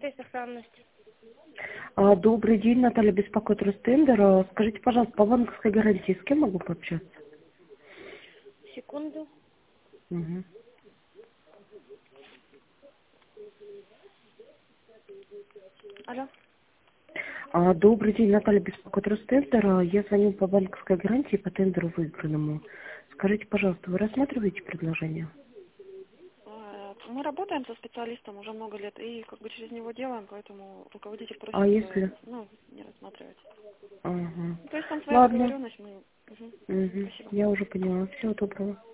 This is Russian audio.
Тест сохранности. Добрый день, Наталья, беспокоит Ростендер. Скажите, пожалуйста, по банковской гарантии с кем могу пообщаться? Секунду. Угу. Алло. Добрый день, Наталья, беспокоит Ростендер. Я звоню по банковской гарантии по тендеру выигранному. Скажите, пожалуйста, вы рассматриваете предложение? Мы работаем со специалистом уже много лет и как бы через него делаем, поэтому руководитель А просит, если? не рассматривать. Ага. То есть там своя Ладно. договоренность, мы... Мгм. Угу. Спасибо. Я уже поняла. Всего доброго.